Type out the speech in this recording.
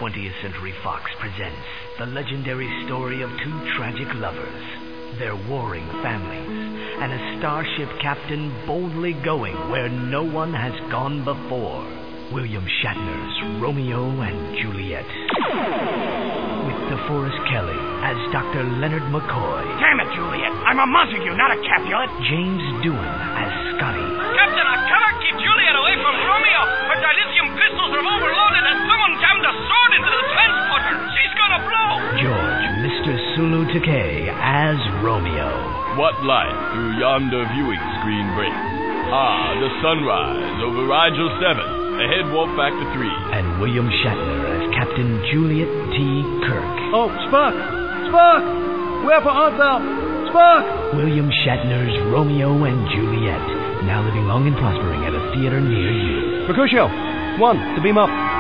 20th Century Fox presents the legendary story of two tragic lovers, their warring families, and a starship captain boldly going where no one has gone before. William Shatner's Romeo and Juliet. With DeForest Kelly as Dr. Leonard McCoy. Damn it, Juliet! I'm a Montague, not a Capulet! James Doohan as Scotty. Captain, I cannot keep Juliet away from Romeo. Her dilithium pistols are overloaded and someone jammed a sword into the transporter. She's gonna blow! George, Mr. Sulu Takei as Romeo. What light through yonder viewing screen breaks? Ah, the sunrise over Rigel 7. Ahead, warp back to 3. And William Shatner as Captain Juliet T. Kirk. Oh, Spock! Spock! Wherefore art thou? Spock! William Shatner's Romeo and Juliet. Now living long and prospering at a theater near you. Mercutio, 1, to beam up.